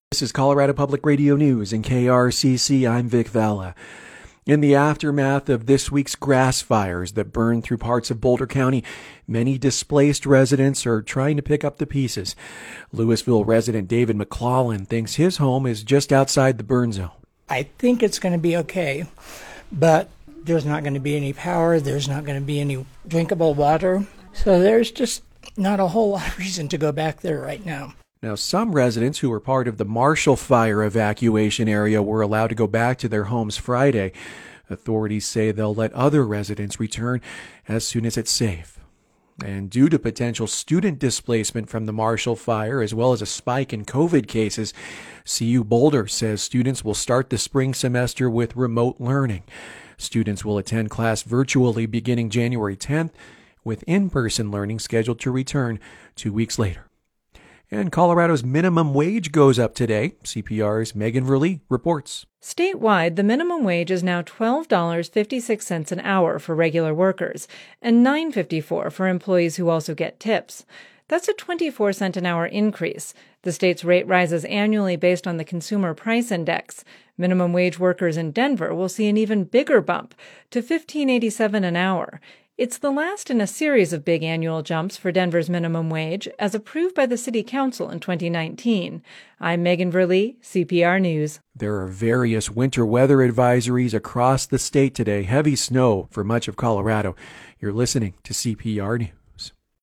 This is Colorado Public Radio News and KRCC. I'm Vic Valla. In the aftermath of this week's grass fires that burned through parts of Boulder County, many displaced residents are trying to pick up the pieces. Louisville resident David McClellan thinks his home is just outside the burn zone. I think it's going to be okay, but there's not going to be any power. There's not going to be any drinkable water. So there's just not a whole lot of reason to go back there right now. Now, some residents who were part of the Marshall Fire evacuation area were allowed to go back to their homes Friday. Authorities say they'll let other residents return as soon as it's safe. And due to potential student displacement from the Marshall Fire, as well as a spike in COVID cases, CU Boulder says students will start the spring semester with remote learning. Students will attend class virtually beginning January 10th, with in-person learning scheduled to return 2 weeks later. And Colorado's minimum wage goes up today. CPR's Megan Verlee reports. Statewide, the minimum wage is now $12.56 an hour for regular workers and $9.54 for employees who also get tips. That's a 24-cent an hour increase. The state's rate rises annually based on the Consumer Price Index. Minimum wage workers in Denver will see an even bigger bump to $15.87 an hour. It's the last in a series of big annual jumps for Denver's minimum wage, as approved by the City Council in 2019. I'm Megan Verlee, CPR News. There are various winter weather advisories across the state today. Heavy snow for much of Colorado. You're listening to CPR News.